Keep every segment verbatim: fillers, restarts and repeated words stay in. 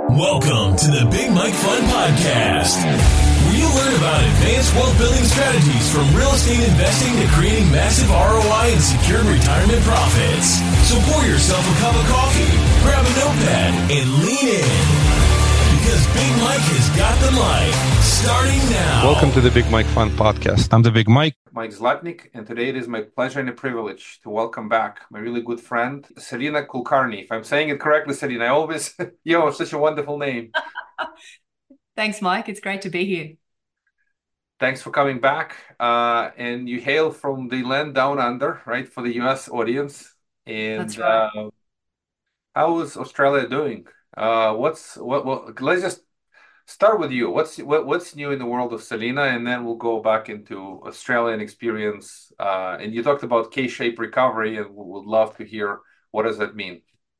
Welcome to the Big Mike Fund Podcast, where you learn about advanced wealth building strategies from real estate investing to creating massive R O I and secured retirement profits. So pour yourself a cup of coffee, grab a notepad, and lean in. Because Big Mike has got the mic, starting now. Welcome to the Big Mike Fund Podcast. I'm the Big Mike. Mike Zlatnik, and today it is my pleasure and a privilege to welcome back my really good friend, Serena Kulkarni. If I'm saying it correctly, Serena, I always, yo, such a wonderful name. Thanks, Mike. It's great to be here. Thanks for coming back. Uh, and you hail from the land down under, right, for the U S audience. And That's right. uh, how is Australia doing? Uh, what's what? What? Let's just start with you. What's what, what's new in the world of Selena, and then we'll go back into Australian experience. Uh, and you talked about K-shaped recovery, and we would love to hear what does that mean.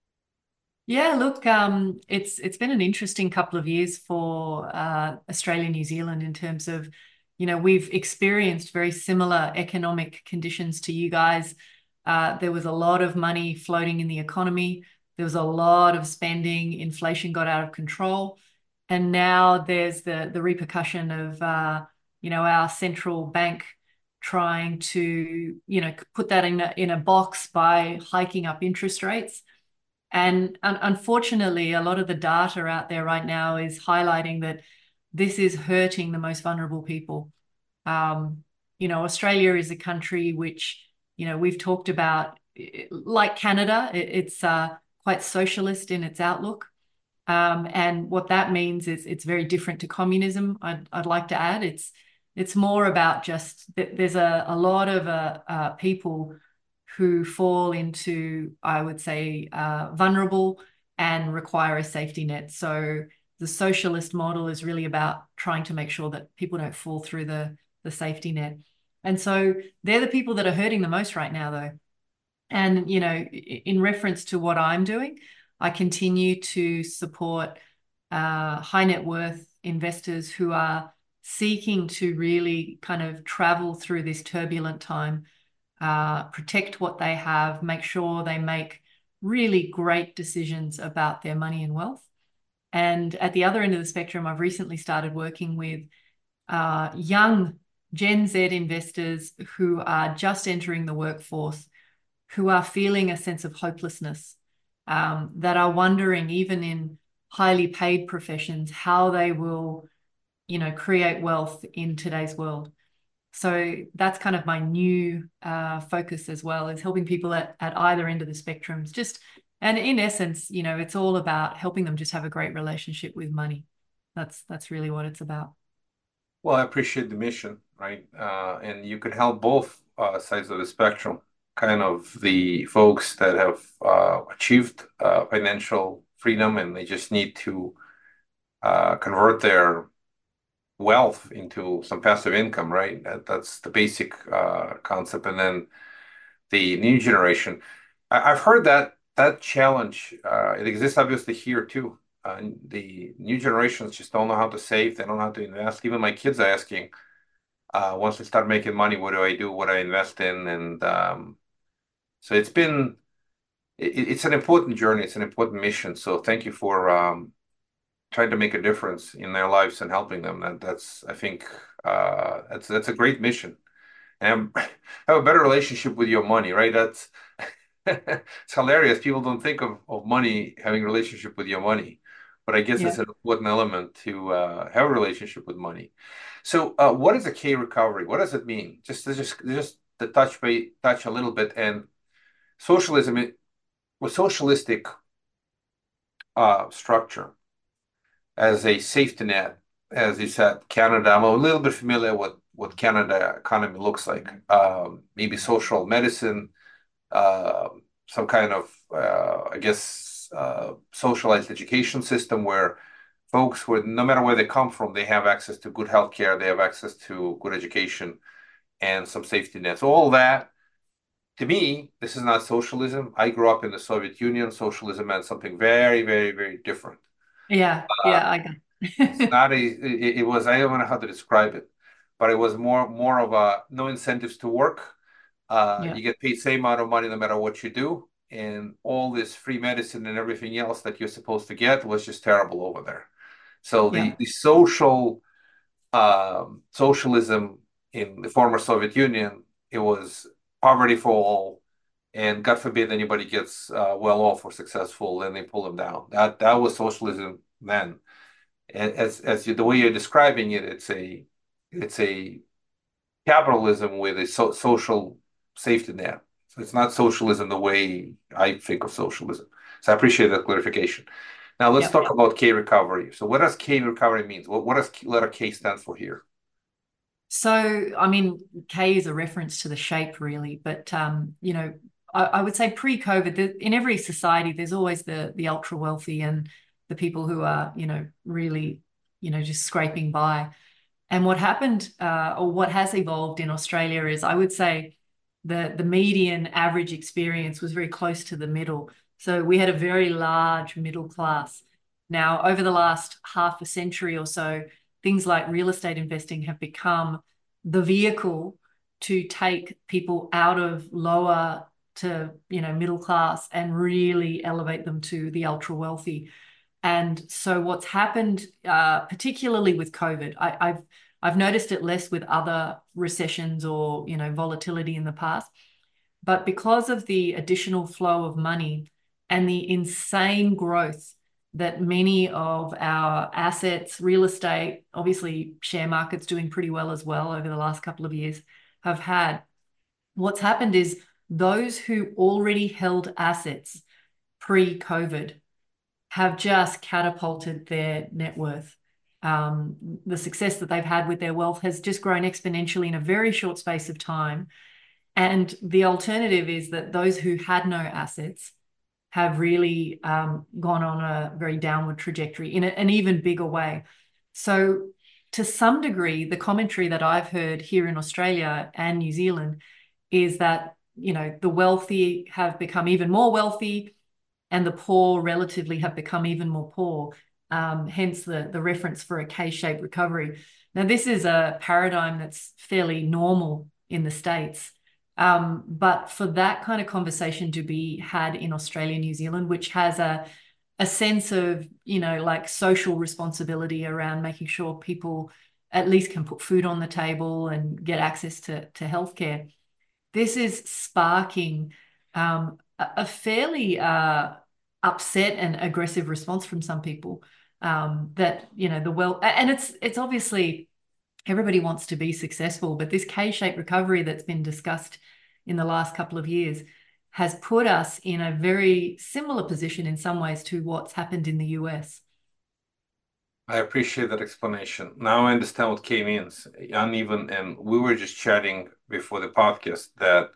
Yeah, look, um, it's it's been an interesting couple of years for uh, Australia, New Zealand in terms of, you know, we've experienced very similar economic conditions to you guys. Uh, there was a lot of money floating in the economy. There was a lot of spending. Inflation got out of control. And now there's the, the repercussion of, uh, you know, our central bank trying to, you know, put that in a, in a box by hiking up interest rates. And un- unfortunately, a lot of the data out there right now is highlighting that this is hurting the most vulnerable people. Um, you know, Australia is a country which, you know, we've talked about, like Canada, it, it's uh, quite socialist in its outlook. Um, and what that means is it's very different to communism. I'd, I'd like to add it's it's more about just there's a, a lot of uh, uh, people who fall into, I would say, uh, vulnerable and require a safety net. So the socialist model is really about trying to make sure that people don't fall through the, the safety net. And so they're the people that are hurting the most right now, though. And, you know, in reference to what I'm doing, I continue to support uh, high net worth investors who are seeking to really kind of travel through this turbulent time, uh, protect what they have, make sure they make really great decisions about their money and wealth. And at the other end of the spectrum, I've recently started working with uh, young Gen Z investors who are just entering the workforce, who are feeling a sense of hopelessness, um, that are wondering, even in highly paid professions, how they will, you know, create wealth in today's world. So that's kind of my new uh, focus as well, is helping people at, at either end of the spectrums. Just, and in essence, you know, it's all about helping them just have a great relationship with money. That's that's really what it's about. Well, I appreciate the mission, right? Uh, and you can help both uh, sides of the spectrum. Kind of the folks that have uh, achieved uh, financial freedom and they just need to uh, convert their wealth into some passive income, right? That, that's the basic uh, concept. And then the new generation, I, I've heard that that challenge, uh, it exists obviously here too. Uh, the new generations just don't know how to save. They don't know how to invest. Even my kids are asking, uh, once we start making money, what do I do? What do I invest in? And um, so it's been, it, it's an important journey. It's an important mission. So thank you for um, trying to make a difference in their lives and helping them. That that's, I think, uh, that's that's a great mission. And have have a better relationship with your money, right? That's it's hilarious. People don't think of, of money having a relationship with your money, but I guess Yeah. it's an important element to uh, have a relationship with money. So, uh, what is a K recovery? What does it mean? Just just just to touch ba- touch a little bit. And socialism it was socialistic uh, structure as a safety net, as you said, Canada. I'm a little bit familiar with what Canada economy looks like. Um, maybe social medicine, uh, some kind of, uh, I guess, uh, socialized education system where folks, who, no matter where they come from, they have access to good healthcare, they have access to good education, and some safety nets. All that, to me, this is not socialism. I grew up in the Soviet Union. Socialism meant something very, very, very different. Yeah. Uh, Yeah. I it's got not a, it, it was, I don't know how to describe it, but it was more, more of a no incentives to work. Uh, Yeah. you get paid same amount of money no matter what you do. and all this free medicine and everything else that you're supposed to get was just terrible over there. So the, Yeah. the social um, socialism in the former Soviet Union, it was poverty for all, and God forbid anybody gets uh, well off or successful, then they pull them down. That that was socialism then. And as as you, the way you're describing it, it's a it's a capitalism with a so, social safety net. So it's not socialism the way I think of socialism. So I appreciate that clarification. Now let's Yeah. talk about K recovery. So what does K recovery mean? What, what does letter K stand for here? So, I mean, K is a reference to the shape, really. But, um, you know, I, I would say pre-COVID, in every society, there's always the the ultra wealthy and the people who are, you know, really, you know, just scraping by. And what happened, uh, or what has evolved in Australia is, I would say, the the median average experience was very close to the middle. So we had a very large middle class. Now, over the last half a century or so, things like real estate investing have become the vehicle to take people out of lower to, you know, middle class and really elevate them to the ultra wealthy. And so what's happened, uh, particularly with COVID, I, I've I've noticed it less with other recessions or, you know, volatility in the past, but because of the additional flow of money and the insane growth that many of our assets, real estate, obviously share markets doing pretty well as well over the last couple of years, have had, what's happened is those who already held assets pre-COVID have just catapulted their net worth. Um, the success that they've had with their wealth has just grown exponentially in a very short space of time. And the alternative is that those who had no assets have really um, gone on a very downward trajectory in a, an even bigger way. So to some degree, the commentary that I've heard here in Australia and New Zealand is that, you know, the wealthy have become even more wealthy and the poor relatively have become even more poor. Um, hence the, the reference for a K-shaped recovery. Now, this is a paradigm that's fairly normal in the States. Um, but for that kind of conversation to be had in Australia, New Zealand, which has a, a sense of, you know, like social responsibility around making sure people at least can put food on the table and get access to, to healthcare, this is sparking um, a, a fairly uh, upset and aggressive response from some people um, that, you know, the well, and it's it's obviously everybody wants to be successful, but this K-shaped recovery that's been discussed in the last couple of years has put us in a very similar position in some ways to what's happened in the U S. I appreciate that explanation. Now I understand what K means. Uneven, and we were just chatting before the podcast that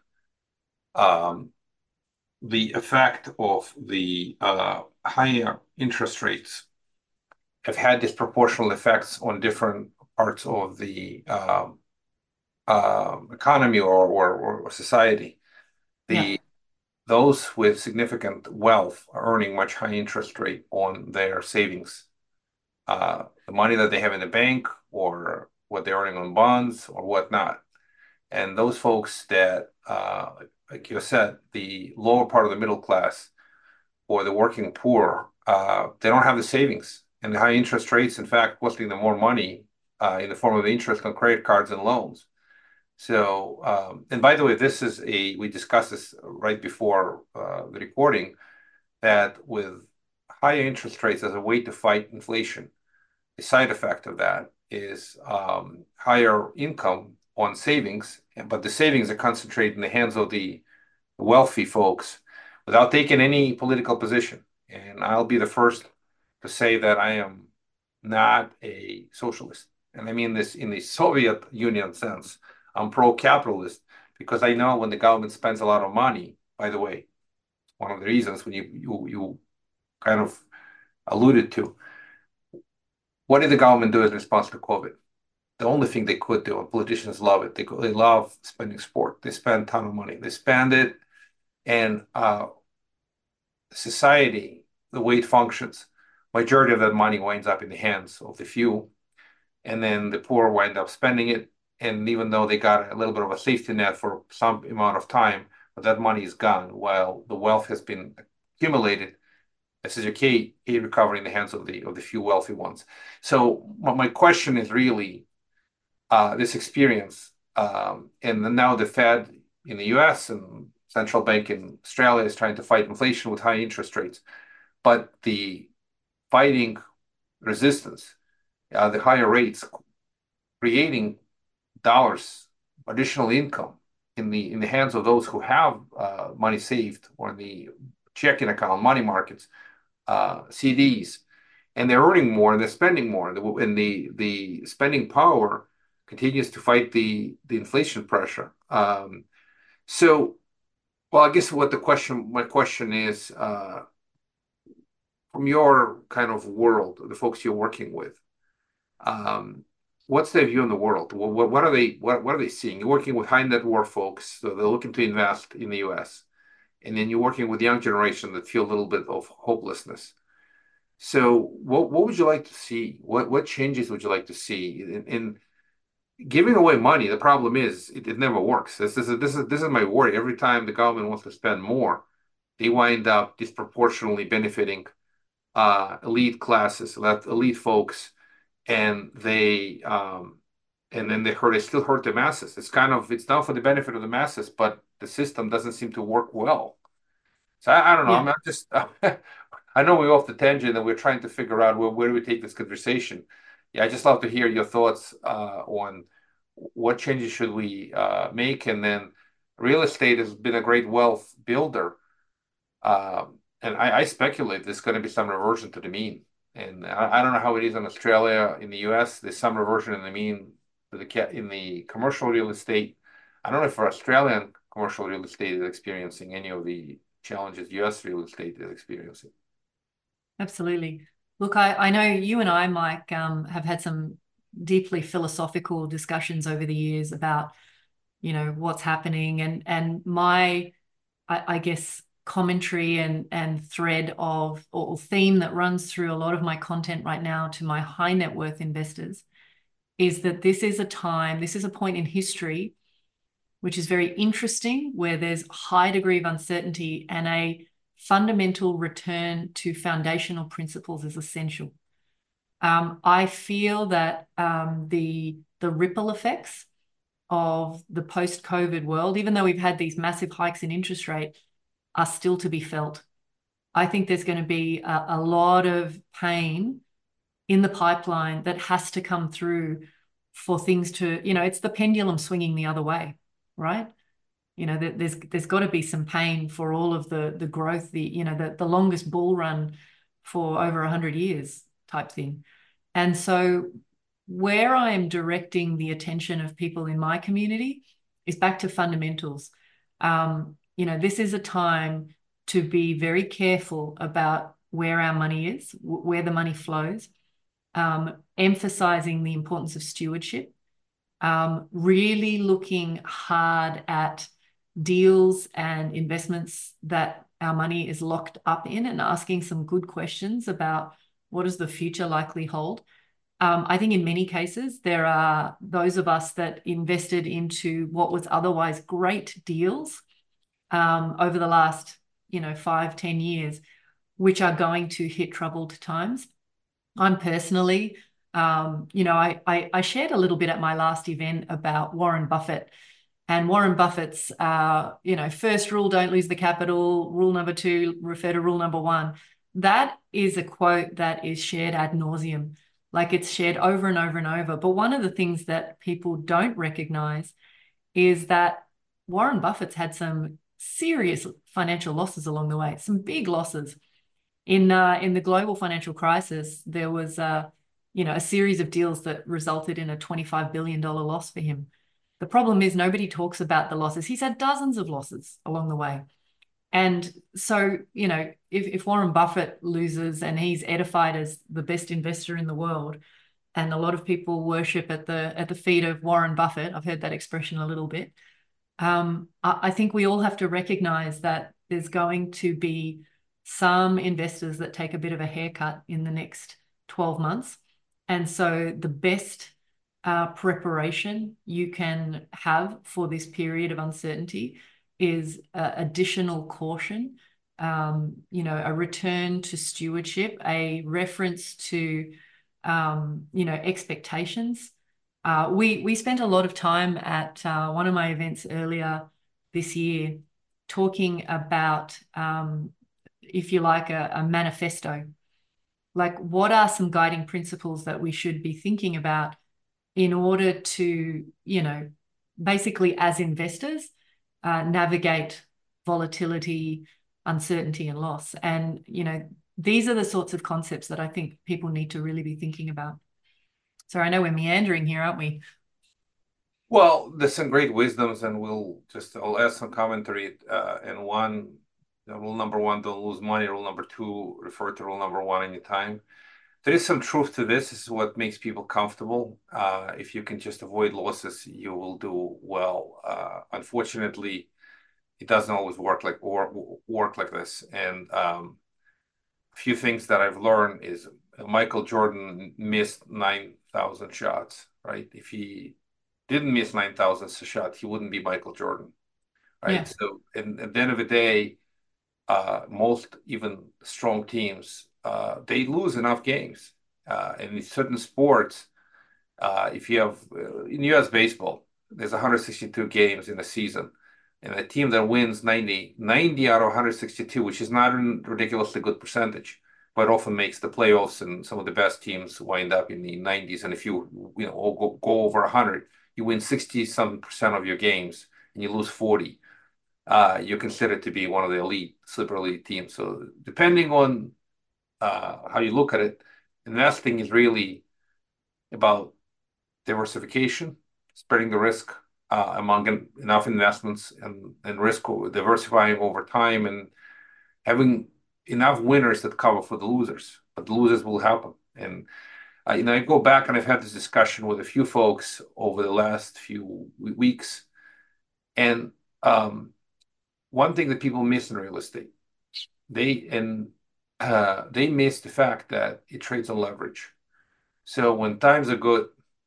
um, the effect of the uh, higher interest rates have had disproportional effects on different parts of the um, uh, economy or, or, or society. The Yeah. Those with significant wealth are earning much high interest rate on their savings, uh, the money that they have in the bank or what they're earning on bonds or whatnot. And those folks that, uh, like you said, the lower part of the middle class or the working poor, uh, they don't have the savings. And the high interest rates, in fact, costing them more money uh, in the form of interest on credit cards and loans. So, um, and by the way, this is a, we discussed this right before uh, the recording, that with higher interest rates as a way to fight inflation, the side effect of that is um, higher income on savings, but the savings are concentrated in the hands of the wealthy folks without taking any political position. And I'll be the first to say that I am not a socialist. And I mean this in the Soviet Union sense. I'm pro-capitalist because I know when the government spends a lot of money, by the way, one of the reasons when you you, you kind of alluded to, what did the government do in response to COVID? The only thing they could do, and politicians love it, they, they love spending sport. They spend a ton of money. They spend it, and uh, society, the way it functions, majority of that money winds up in the hands of the few, and then the poor wind up spending it. And even though they got a little bit of a safety net for some amount of time, but that money is gone while the wealth has been accumulated. This is okay, a recovery in the hands of the of the few wealthy ones. So my question is really uh, this experience, um, and now the Fed in the U S and central bank in Australia is trying to fight inflation with high interest rates, but the fighting resistance, uh, the higher rates, creating dollars, additional income in the in the hands of those who have uh, money saved or in the checking account, money markets, uh, C Ds, and they're earning more and they're spending more, and the the spending power continues to fight the the inflation pressure. Um, so, well, I guess what the question, my question is, uh, from your kind of world, the folks you're working with, um, what's their view on the world? What, what are they what, what are they seeing? You're working with high net worth folks, so they're looking to invest in the U S, and then you're working with young generation that feel a little bit of hopelessness. So what what would you like to see? What what changes would you like to see in, in giving away money? The problem is it, it never works. This, this is this is this is my worry. Every time the government wants to spend more, they wind up disproportionately benefiting uh, elite classes, elite folks, and they um, and then they hurt. They still hurt the masses. It's kind of it's done for the benefit of the masses, but the system doesn't seem to work well. So I, I don't know. Yeah. I'm not just. I know we're off the tangent and we're trying to figure out where, where do we take this conversation. Yeah, I just love to hear your thoughts uh, on what changes should we uh, make, and then real estate has been a great wealth builder, um, and I, I speculate there's going to be some reversion to the mean. And I, I don't know how it is in Australia, in the U S. There's some reversion in the mean to the in the commercial real estate. I don't know if for Australian commercial real estate is experiencing any of the challenges U S real estate is experiencing. Absolutely. Look, I, I know you and I, Mike, um, have had some deeply philosophical discussions over the years about, you know, what's happening. And and my, I, I guess, commentary and, and thread of, or theme that runs through a lot of my content right now to my high net worth investors is that this is a time, this is a point in history which is very interesting, where there's a high degree of uncertainty, and a fundamental return to foundational principles is essential. Um, I feel that um, the, the ripple effects of the post-COVID world, even though we've had these massive hikes in interest rate, are still to be felt. I think there's going to be a, a lot of pain in the pipeline that has to come through for things to, you know, it's the pendulum swinging the other way, right? You know, there's there's got to be some pain for all of the the growth, the, you know, the, the longest bull run for over one hundred years type thing. And so where I am directing the attention of people in my community is back to fundamentals. Um, you know, this is a time to be very careful about where our money is, where the money flows, um, emphasizing the importance of stewardship, um, really looking hard at deals and investments that our money is locked up in, and asking some good questions about what does the future likely hold. Um, I think in many cases, there are those of us that invested into what was otherwise great deals um, over the last, you know, five, ten years, which are going to hit troubled times. I'm personally, um, you know, I, I, I shared a little bit at my last event about Warren Buffett. And Warren Buffett's, uh, you know, first rule, don't lose the capital. Rule number two, refer to rule number one. That is a quote that is shared ad nauseum. Like, it's shared over and over and over. But one of the things that people don't recognize is that Warren Buffett's had some serious financial losses along the way, some big losses. In uh, in the global financial crisis, there was, uh, you know, a series of deals that resulted in a twenty-five billion dollars loss for him. The problem is nobody talks about the losses. He's had dozens of losses along the way. And so, you know, if, if Warren Buffett loses and he's edified as the best investor in the world, and a lot of people worship at the at the feet of Warren Buffett, I've heard that expression a little bit, um, I, I think we all have to recognize that there's going to be some investors that take a bit of a haircut in the next twelve months. And so the best uh, preparation you can have for this period of uncertainty is uh, additional caution, um, you know, a return to stewardship, a reference to, um, you know, expectations. Uh, we we spent a lot of time at uh, one of my events earlier this year talking about, um, if you like, a, a manifesto. Like, what are some guiding principles that we should be thinking about in order to, you know, basically as investors, uh, navigate volatility, uncertainty, and loss. And, you know, these are the sorts of concepts that I think people need to really be thinking about. So I know we're meandering here, aren't we? Well, there's some great wisdoms, and we'll just, I'll add some commentary. Uh, and one, rule number one, don't lose money. Rule number two, refer to rule number one anytime. There is some truth to this. This is what makes people comfortable. Uh, if you can just avoid losses, you will do well. Uh, unfortunately, it doesn't always work like or work like this. And um, a few things that I've learned is Michael Jordan missed nine thousand shots, right? If he didn't miss nine thousand shots, he wouldn't be Michael Jordan, right? Yeah. So, and at the end of the day, uh, most even strong teams, uh, they lose enough games. Uh, and in certain sports, uh, if you have, uh, in U S baseball, there's one hundred sixty-two games in a season. And a team that wins ninety, ninety out of one hundred sixty-two, which is not a ridiculously good percentage, but often makes the playoffs, and some of the best teams wind up in the nineties. And if you, you know, go, go over one hundred, you win sixty some percent of your games and you lose forty. Uh, you're considered to be one of the elite, super elite teams. So depending on uh, how you look at it, investing is really about diversification, spreading the risk uh, among en enough investments, and, and risk diversifying over time, and having enough winners that cover for the losers. But the losers will happen. And uh, you know, I go back and I've had this discussion with a few folks over the last few weeks, and um, one thing that people miss in real estate, they and uh, they miss the fact that it trades on leverage. So when times are good,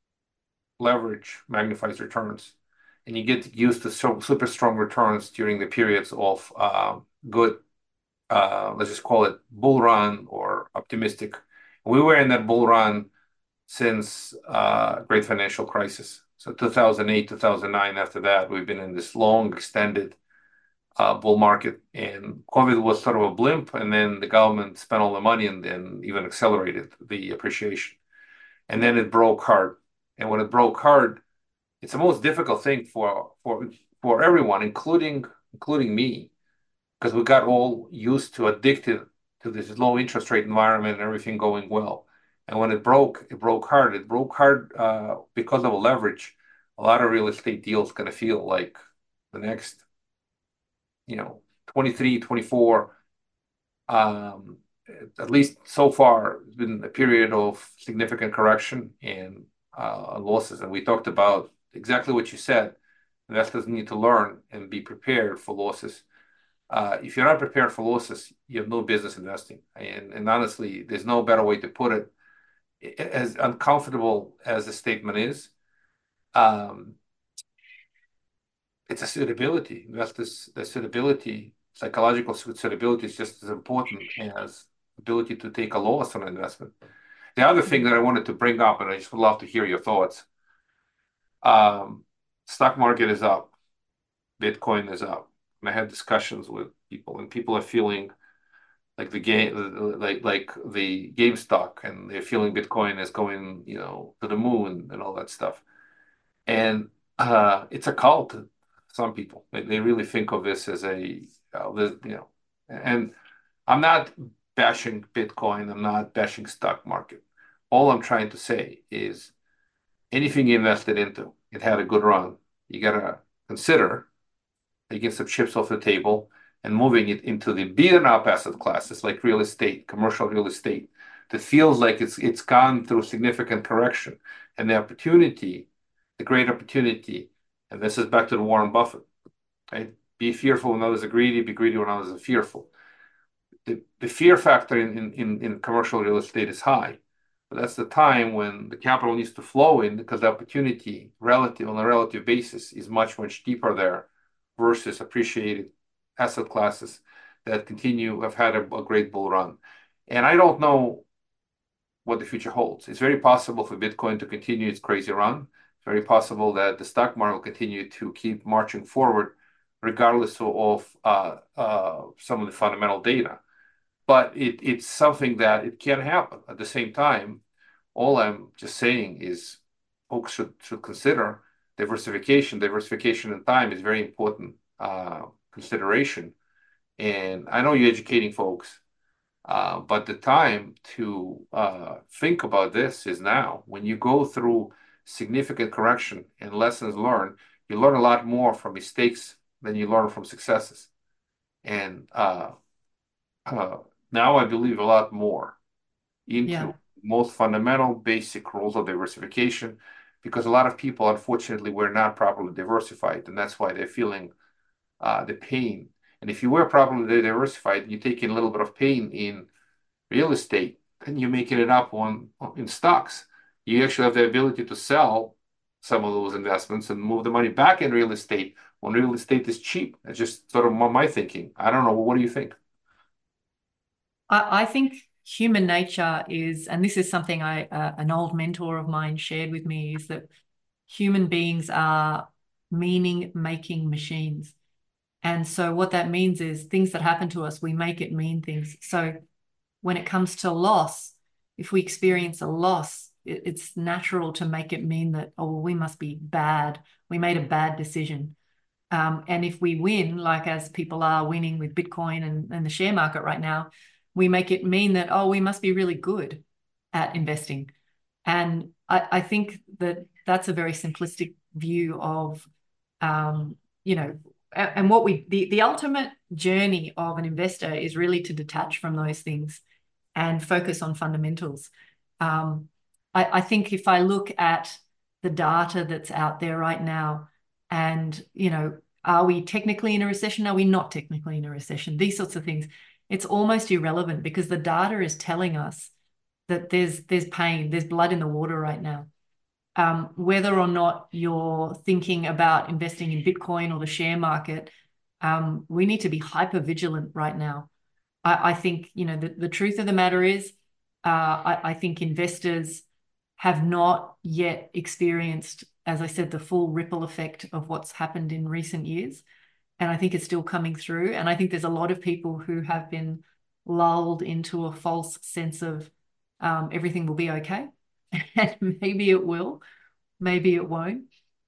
leverage magnifies returns, and you get used to so, super strong returns during the periods of uh, good, uh, let's just call it bull run or optimistic. We were in that bull run since uh, great financial crisis. So two thousand eight, two thousand nine, after that, we've been in this long, extended uh, bull market. And COVID was sort of a blimp, and then the government spent all the money and, and even accelerated the appreciation. And then it broke hard. And when it broke hard, it's the most difficult thing for for for everyone, including including me, because we got all used to addicted to this low interest rate environment and everything going well. And when it broke, it broke hard. It broke hard uh, because of a leverage. A lot of real estate deals going to feel like the next, you know, twenty-three, twenty-four. Um, at least so far, it's been a period of significant correction and uh, losses. And we talked about exactly what you said. Investors need to learn and be prepared for losses. Uh, if you're not prepared for losses, you have no business investing. And, and honestly, there's no better way to put it. As uncomfortable as the statement is, um, it's a suitability. Investors, the suitability, psychological suitability is just as important as ability to take a loss on an investment. The other thing that I wanted to bring up, and I just would love to hear your thoughts. Um, stock market is up. Bitcoin is up. And I had discussions with people, and people are feeling like the game, like like the GameStop, and they're feeling Bitcoin is going, you know, to the moon and all that stuff. And uh, it's a cult. Some people, they, they really think of this as a, uh, you know, and I'm not bashing Bitcoin. I'm not bashing stock market. All I'm trying to say is anything you invested into, it had a good run. You gotta consider taking some chips off the table and moving it into the beaten up asset classes like real estate, commercial real estate, that feels like it's it's gone through significant correction. And the opportunity, the great opportunity, and this is back to the Warren Buffett, right? Be fearful when others are greedy, be greedy when others are fearful. The, the fear factor in, in, in commercial real estate is high, but that's the time when the capital needs to flow in, because the opportunity relative on a relative basis is much, much deeper there versus appreciated asset classes that continue have had a, a great bull run. And I don't know what the future holds. It's very possible for Bitcoin to continue its crazy run. It's very possible that the stock market will continue to keep marching forward, regardless of uh, uh, some of the fundamental data. But it, it's something that it can happen. At the same time, all I'm just saying is folks should, should consider diversification. Diversification in time is very important uh, consideration. And I know you're educating folks, uh, but the time to uh, think about this is now. When you go through significant correction and lessons learned, you learn a lot more from mistakes than you learn from successes. And uh, uh, now I believe a lot more into Yeah. most fundamental basic rules of diversification, because a lot of people, unfortunately, were not properly diversified, and that's why they're feeling uh, the pain. And if you were properly diversified, you take in a little bit of pain in real estate, and you're making it up on in stocks. You actually have the ability to sell some of those investments and move the money back in real estate when real estate is cheap. That's just sort of my thinking. I don't know. What do you think? I, I think human nature is, and this is something I uh, an old mentor of mine shared with me, is that human beings are meaning-making machines. And so what that means is things that happen to us, we make it mean things. So when it comes to loss, if we experience a loss, it, it's natural to make it mean that, oh, well, we must be bad. We made a bad decision. Um, and if we win, like as people are winning with Bitcoin and, and the share market right now, we make it mean that, oh, we must be really good at investing. And I, I think that that's a very simplistic view of, um, you know, and what we, the, the ultimate journey of an investor is really to detach from those things and focus on fundamentals. Um, I, I think if I look at the data that's out there right now, and, you know, are we technically in a recession? Are we not technically in a recession? These sorts of things. It's almost irrelevant because the data is telling us that there's there's pain, there's blood in the water right now. Um, whether or not you're thinking about investing in Bitcoin or the share market, um, we need to be hyper vigilant right now. I, I think, you know, the, the truth of the matter is, uh, I, I think investors have not yet experienced, as I said, the full ripple effect of what's happened in recent years. And I think it's still coming through. And I think there's a lot of people who have been lulled into a false sense of um, everything will be okay. And maybe it will, maybe it won't.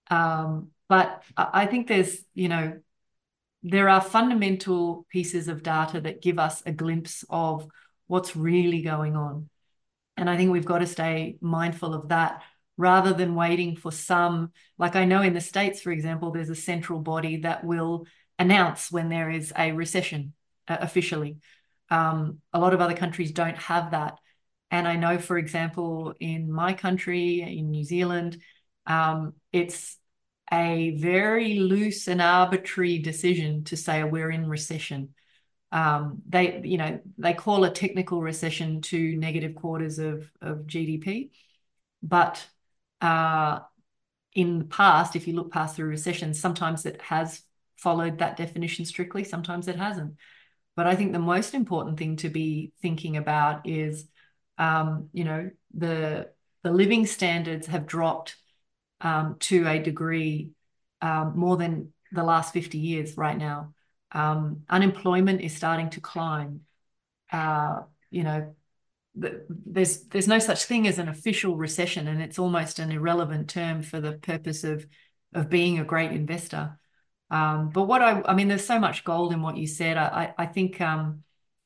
Um, but I think there's, you know, there are fundamental pieces of data that give us a glimpse of what's really going on. And I think we've got to stay mindful of that rather than waiting for some, like I know in the States, for example, there's a central body that will announce when there is a recession uh, officially. Um, a lot of other countries don't have that. And I know, for example, in my country, in New Zealand, um, it's a very loose and arbitrary decision to say we're in recession. Um, they, you know, they call a technical recession to negative quarters of, of G D P. But uh, in the past, if you look past through recessions, sometimes it has followed that definition strictly, sometimes it hasn't. But I think the most important thing to be thinking about is, um, you know, the the living standards have dropped um, to a degree um, more than the last fifty years right now. Um, unemployment is starting to climb. Uh, you know, the, there's there's no such thing as an official recession, and it's almost an irrelevant term for the purpose of of being a great investor. Um, but what I, I mean, there's so much gold in what you said. I, I think um,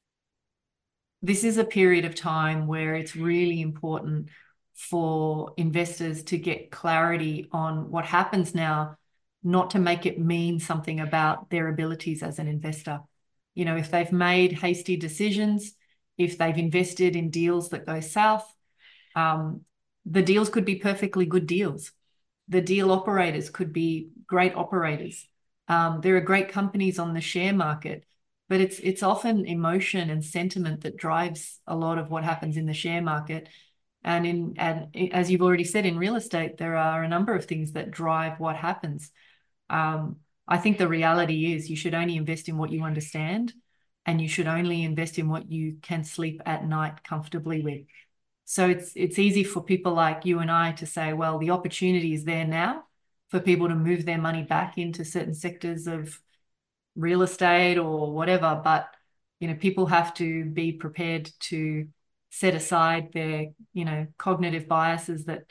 this is a period of time where it's really important for investors to get clarity on what happens now, not to make it mean something about their abilities as an investor. You know, if they've made hasty decisions, if they've invested in deals that go south, um, the deals could be perfectly good deals. The deal operators could be great operators. Um, there are great companies on the share market, but it's it's often emotion and sentiment that drives a lot of what happens in the share market. And in and as you've already said, in real estate, there are a number of things that drive what happens. Um, I think the reality is you should only invest in what you understand, and you should only invest in what you can sleep at night comfortably with. So it's it's easy for people like you and I to say, well, the opportunity is there now for people to move their money back into certain sectors of real estate or whatever. But, you know, people have to be prepared to set aside their, you know, cognitive biases that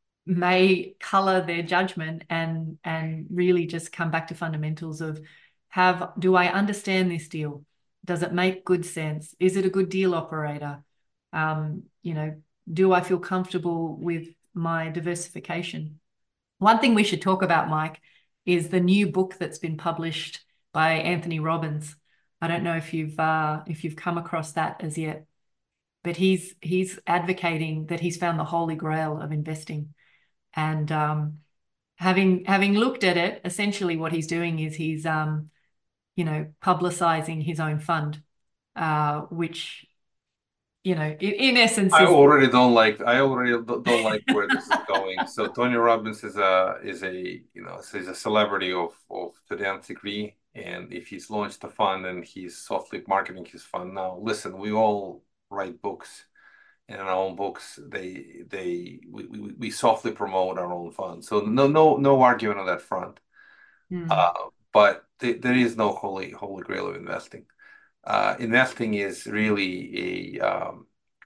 may color their judgment, and and really just come back to fundamentals of have do I understand this deal? Does it make good sense? Is it a good deal operator? Um, you know, do I feel comfortable with my diversification? One thing we should talk about, Mike, is the new book that's been published by Anthony Robbins. I don't know if you've uh, if you've come across that as yet, but he's he's advocating that he's found the holy grail of investing. And um, having having looked at it, essentially what he's doing is he's um, you know, publicizing his own fund, uh, which, you know, in, in essence I is already don't like I already don't don't like where this is going. So Tony Robbins is a is a you know he's a celebrity of of to the nth degree, and if he's launched a fund and he's softly marketing his fund now, listen, we all write books, and in our own books they they we, we, we softly promote our own fund. So no no no argument on that front. hmm, Uh, but th there is no holy holy grail of investing. Uh, investing is really a um,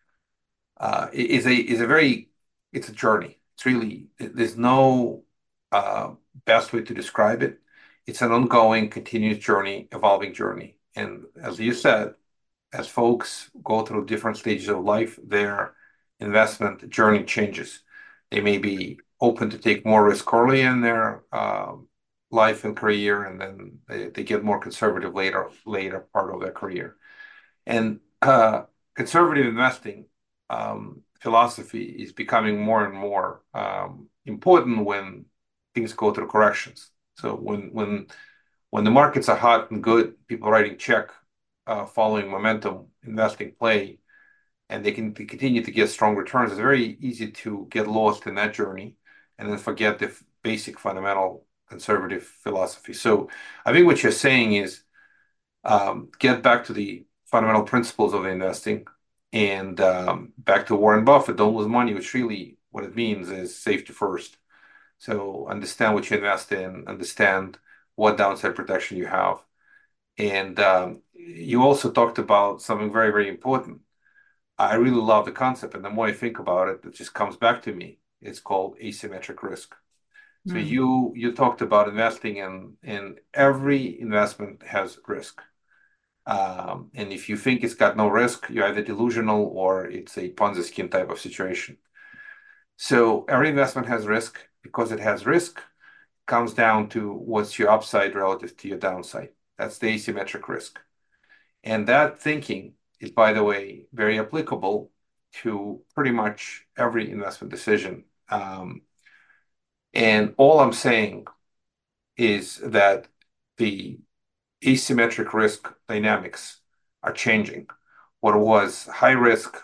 uh, is a is a very it's a journey. It's really there's no uh, best way to describe it. It's an ongoing, continuous journey, evolving journey. And as you said, as folks go through different stages of life, their investment journey changes. They may be open to take more risk early in their uh, life and career, and then they, they get more conservative later later part of their career. And uh, conservative investing um, philosophy is becoming more and more um, important when things go through corrections. So when when when the markets are hot and good, people writing check, uh, following momentum, investing play, and they can they continue to get strong returns. It's very easy to get lost in that journey and then forget the f- basic fundamental conservative philosophy. So I think what you're saying is um, get back to the fundamental principles of investing and um, back to Warren Buffett, don't lose money, which really what it means is safety first. So understand what you invest in, understand what downside protection you have. And um, you also talked about something very, very important. I really love the concept. And the more I think about it, it just comes back to me. It's called asymmetric risk. So hmm, you you talked about investing in in every investment has risk. Um, and if you think it's got no risk, you're either delusional or it's a Ponzi scheme type of situation. So every investment has risk. Because it has risk, comes down to what's your upside relative to your downside. That's the asymmetric risk. And that thinking is, by the way, very applicable to pretty much every investment decision. Um, and all I'm saying is that the asymmetric risk dynamics are changing. What was high risk,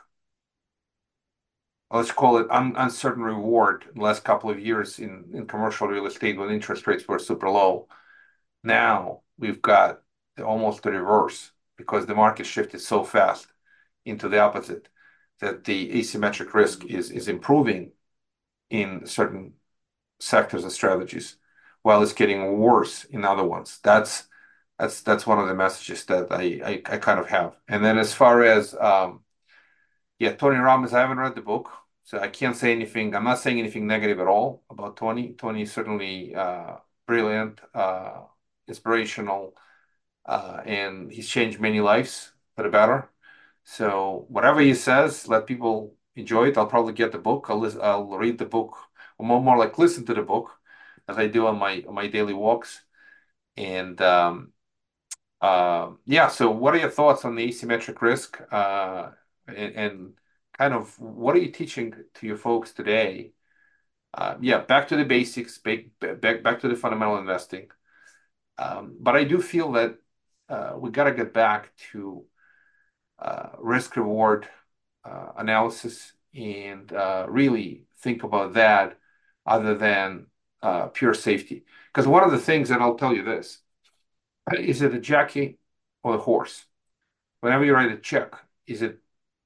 let's call it un uncertain reward in the last couple of years in, in commercial real estate when interest rates were super low. Now we've got the, almost the reverse because the market shifted so fast into the opposite that the asymmetric risk is, is improving in certain sectors and strategies while it's getting worse in other ones. That's that's that's one of the messages that I, I, I kind of have. And then as far as um, yeah, Tony Robbins, I haven't read the book, so I can't say anything. I'm not saying anything negative at all about Tony. Tony is certainly uh, brilliant, uh, inspirational, uh, and he's changed many lives for the better. So whatever he says, let people enjoy it. I'll probably get the book. I'll lis- I'll read the book, or more, more like listen to the book, as I do on my on my daily walks. And um, uh, yeah, so what are your thoughts on the asymmetric risk? Uh, and, and kind of what are you teaching to your folks today? Uh, yeah, back to the basics, back, back, back to the fundamental investing. Um, but I do feel that uh, we got to get back to uh, risk reward uh, analysis and uh, really think about that other than uh, pure safety. Because one of the things that I'll tell you this, is it a jockey or a horse? Whenever you write a check, is it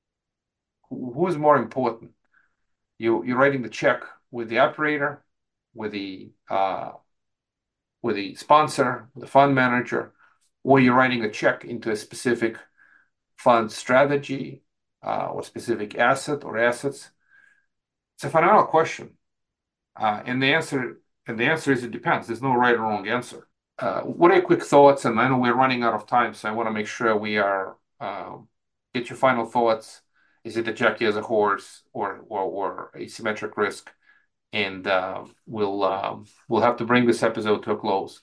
who is more important? You you're writing the check with the operator, with the uh, with the sponsor, the fund manager, or you're writing a check into a specific fund strategy uh, or specific asset or assets? It's a phenomenal question, uh, and the answer and the answer is it depends. There's no right or wrong answer. Uh, what are your quick thoughts? And I know we're running out of time, so I want to make sure we are um, get your final thoughts. Is it a jockey as a horse or or, or asymmetric risk? And uh, we'll um, we'll have to bring this episode to a close.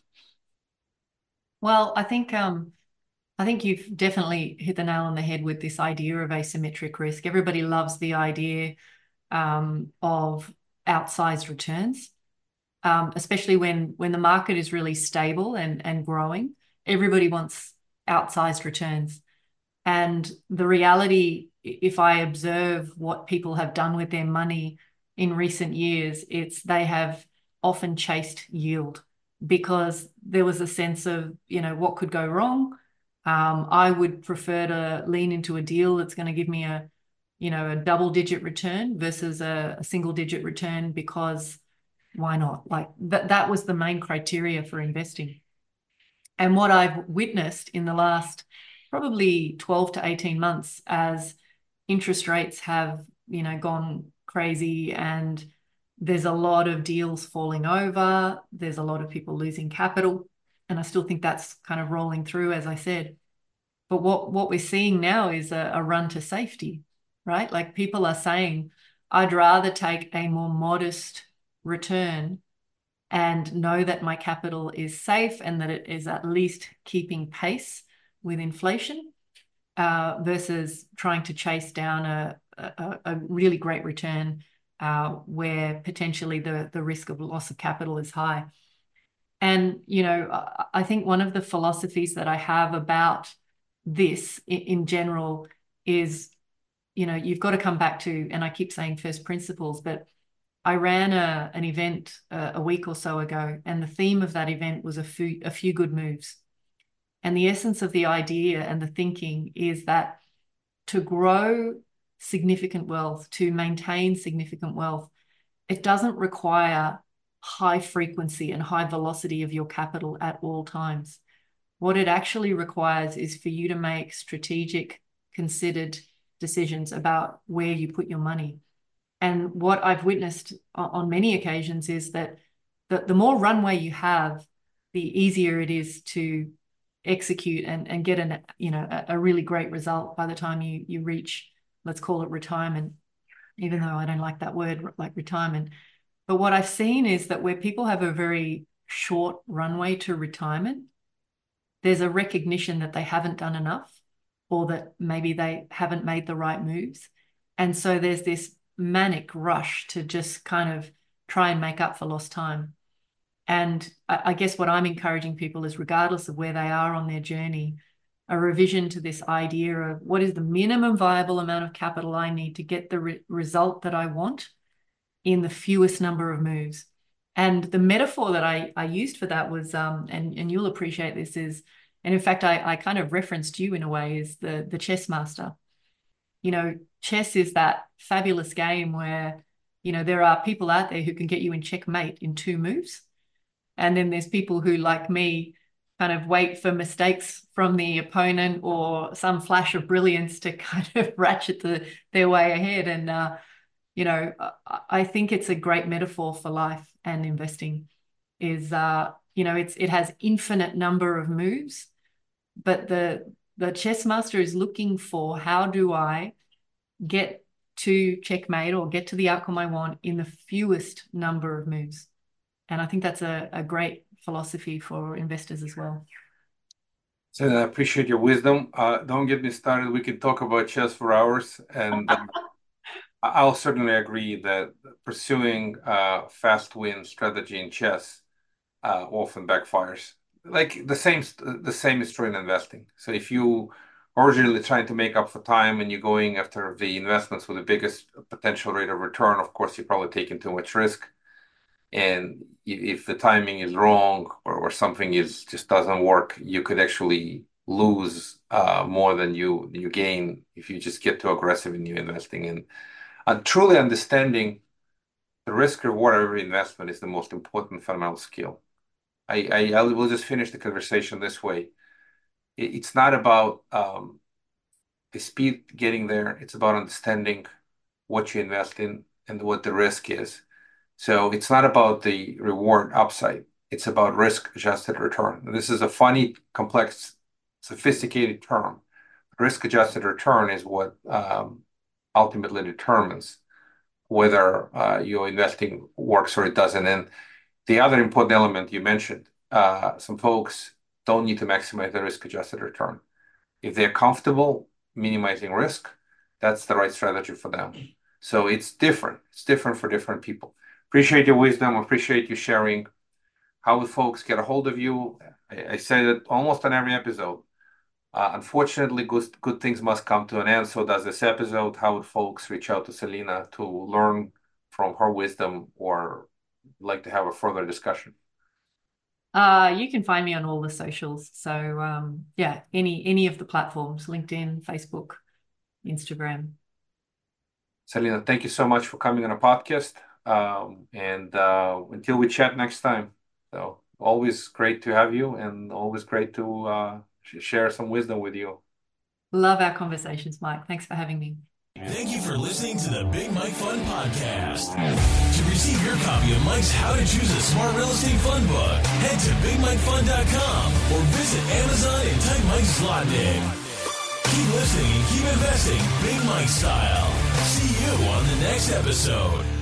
Well, I think um, I think you've definitely hit the nail on the head with this idea of asymmetric risk. Everybody loves the idea um, of outsized returns, um, especially when when the market is really stable and and growing. Everybody wants outsized returns, and the reality, if I observe what people have done with their money in recent years, it's they have often chased yield because there was a sense of, you know, what could go wrong. Um, I would prefer to lean into a deal that's going to give me a, you know, a double digit return versus a, a single digit return, because why not? Like that, that was the main criteria for investing. And what I've witnessed in the last probably twelve to eighteen months, as interest rates have, you know, gone crazy and there's a lot of deals falling over, there's a lot of people losing capital, and I still think that's kind of rolling through, as I said. But what what we're seeing now is a, a run to safety, right? Like people are saying, I'd rather take a more modest return and know that my capital is safe and that it is at least keeping pace with inflation, uh, versus trying to chase down a, a, a really great return uh, where potentially the, the risk of loss of capital is high. And, you know, I think one of the philosophies that I have about this in, in general is, you know, you've got to come back to, and I keep saying first principles, but I ran a, an event uh, a week or so ago, and the theme of that event was a few, a few good moves. And the essence of the idea and the thinking is that to grow significant wealth, to maintain significant wealth, it doesn't require high frequency and high velocity of your capital at all times. What it actually requires is for you to make strategic, considered decisions about where you put your money. And what I've witnessed on many occasions is that the, the more runway you have, the easier it is to execute and, and get an, you know, a, a really great result by the time you, you reach, let's call it retirement, even though I don't like that word, like retirement. But what I've seen is that where people have a very short runway to retirement, there's a recognition that they haven't done enough, or that maybe they haven't made the right moves. And so there's this manic rush to just kind of try and make up for lost time. And I, I guess what I'm encouraging people is, regardless of where they are on their journey, a revision to this idea of what is the minimum viable amount of capital I need to get the re- result that I want in the fewest number of moves. And the metaphor that I, I used for that was, um, and, and you'll appreciate this, is, and in fact, I, I kind of referenced you in a way, is the, the chess master. You know, chess is that fabulous game where, you know, there are people out there who can get you in checkmate in two moves. And then there's people who, like me, kind of wait for mistakes from the opponent or some flash of brilliance to kind of ratchet the, their way ahead. And, uh, you know, I think it's a great metaphor for life and investing is, uh, you know, it's it has infinite number of moves, but the the chess master is looking for, how do I get to checkmate or get to the outcome I want in the fewest number of moves? And I think that's a, a great philosophy for investors as well. So I appreciate your wisdom. Uh, don't get me started. We can talk about chess for hours, and um, I'll certainly agree that pursuing a fast win strategy in chess uh, often backfires. Like the same, the same is true in investing. So if you originally trying to make up for time and you're going after the investments with the biggest potential rate of return, of course, you're probably taking too much risk. And if the timing is wrong or, or something is just doesn't work, you could actually lose uh, more than you you gain if you just get too aggressive in your investing. And uh, truly understanding the risk reward of every investment is the most important fundamental skill. I, I, I will just finish the conversation this way. It, it's not about um, the speed getting there. It's about understanding what you invest in and what the risk is. So it's not about the reward upside. It's about risk-adjusted return. And this is a funny, complex, sophisticated term. Risk-adjusted return is what um, ultimately determines whether uh, your investing works or it doesn't. And the other important element you mentioned, uh, some folks don't need to maximize the risk-adjusted return. If they're comfortable minimizing risk, that's the right strategy for them. So it's different. It's different for different people. Appreciate your wisdom. Appreciate you sharing. How would folks get a hold of you? I, I say it almost on every episode. Uh, unfortunately, good, good things must come to an end. So does this episode. How would folks reach out to Selena to learn from her wisdom or like to have a further discussion? Uh, you can find me on all the socials. So um, yeah, any any of the platforms, LinkedIn, Facebook, Instagram. Selena, thank you so much for coming on a podcast. Um, and uh, until we chat next time. So always great to have you and always great to uh, share some wisdom with you. Love our conversations, Mike. Thanks for having me. Thank you for listening to the Big Mike Fund Podcast. To receive your copy of Mike's How to Choose a Smart Real Estate Fund book, head to big mike fund dot com or visit Amazon and type Mike Zlotnick. Keep listening and keep investing Big Mike style. See you on the next episode.